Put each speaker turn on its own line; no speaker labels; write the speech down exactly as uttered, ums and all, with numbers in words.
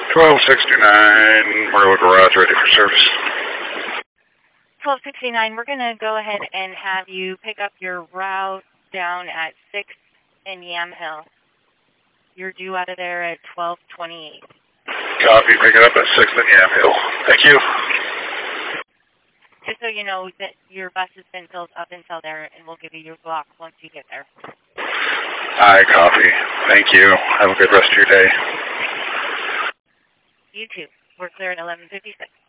twelve sixty-nine, Marlow Garage, ready for service.
twelve sixty-nine, we're going to go ahead and have you pick up your route down at sixth and Yamhill. You're due out of there at twelve twenty-eight.
Copy, pick it up at sixth and Yamhill. Thank you.
Just so you know that your bus has been filled up until there, and we'll give you your block once you get there.
I copy. Thank you. Have a good rest of your day.
You too. We're clear at eleven fifty-six.